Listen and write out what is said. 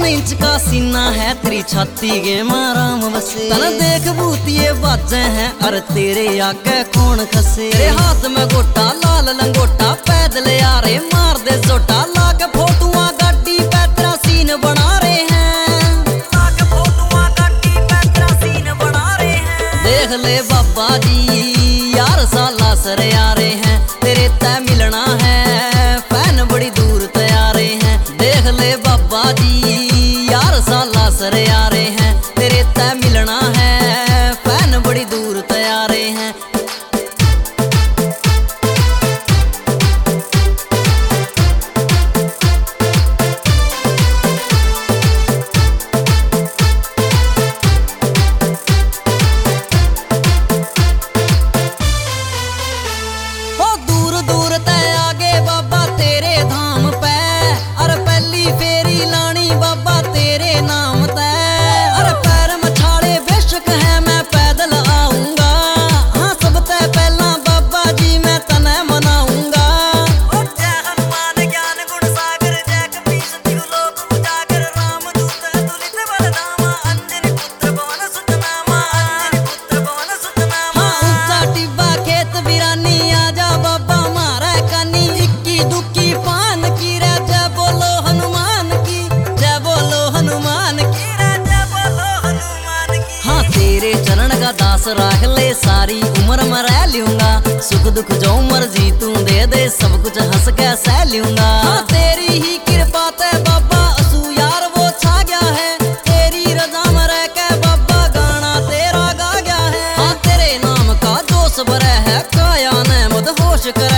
Inch का सीना है, तेरी छाती के माराम बसे। तना देख भूतिए बाजे हैं, अरे तेरे आगे कौन खसे। तेरे हाथ में गोटा लाल लंगोटा, पैदल यारे मार दे जोटा। लाके फोटुआ गाड़ी पे तेरा सीन बना रहे हैं, लाके फोटुआ गाड़ी पे तेरा सीन बना रहे हैं। देख ले बाबा जी यार साला सर यारे हैं, तेरे तय मिलना है फैन बड़ी दूर तैयारे हैं। देख ले बाबा जी यार साला सर यारे हैं, तेरे तय मिलना है फैन बड़ी दूर तैयारे हैं। दास राख ले सारी उम्र में रह लूंगा, सुख दुख जो मर्जी तू दे दे सब कुछ हंस के सह लूंगा। हाँ तेरी ही कृपा ते बाबा असू यार वो छा गया है, तेरी रजा में रह के बाबा गाना तेरा गा गया है। हाँ तेरे नाम का जोश भरा है, काया ने मदहोश करे